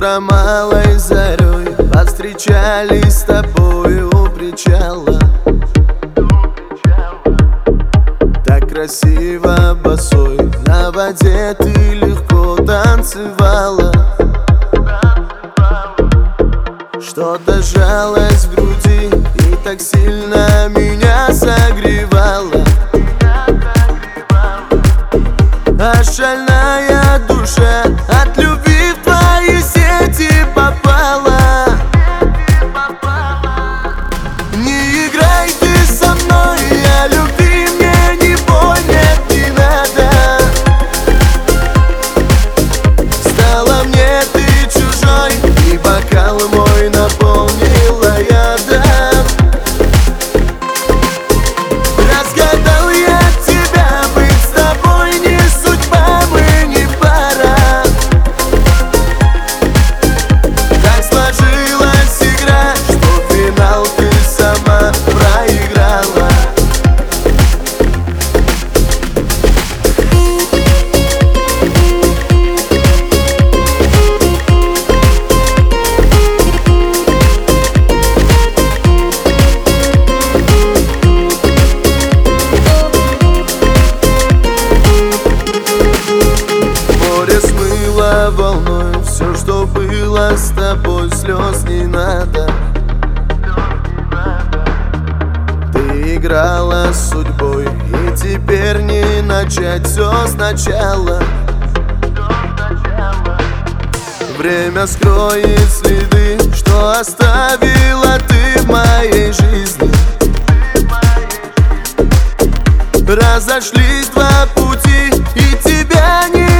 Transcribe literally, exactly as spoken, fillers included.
Утром малой зарей повстречались с тобой у причала. Так красиво босой на воде ты легко танцевала. Что-то жалось в груди и так сильно меня согревало. А шальная душа от любви в твои сети попала. Не играй ты со мной, а любви мне не боль, нет, не надо. Стала мне ты чужой, и бокал мой наполнила ядом. Разгадал я тебя, быть с тобой не судьба, мы не пара. Так сложилась игра, что финал ты сама проиграла. Море смыло волной все, что было с тобой, слез не надо. Ты играла с судьбой, и теперь не начать все сначала. Время скроет следы, что оставила ты в моей жизни. Разошлись два пути, и тебя не